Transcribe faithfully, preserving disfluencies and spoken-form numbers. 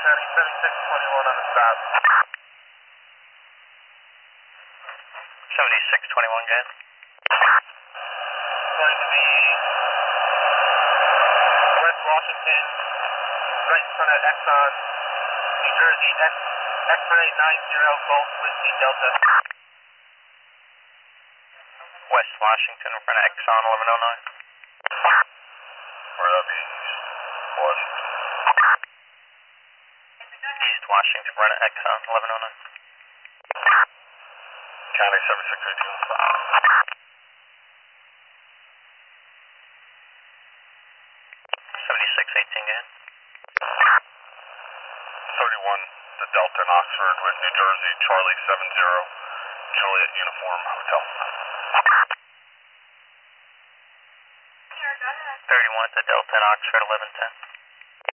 County seventy-six twenty-one on the stop. seventy-six twenty-one, good. Going to be West Washington, right in front of Exxon, New Jersey, X, X-ray nine zero Golf Whiskey Delta. West Washington in front of Exxon eleven oh nine. Or that'll be East Washington. East Washington in front of Exxon eleven oh nine. County seventy-six eighteen. seventy-six eighteen, good. thirty-one to Delta in Oxford with New Jersey, Charlie seven zero, Juliet Uniform Hotel. thirty-one to Delta in Oxford eleven ten.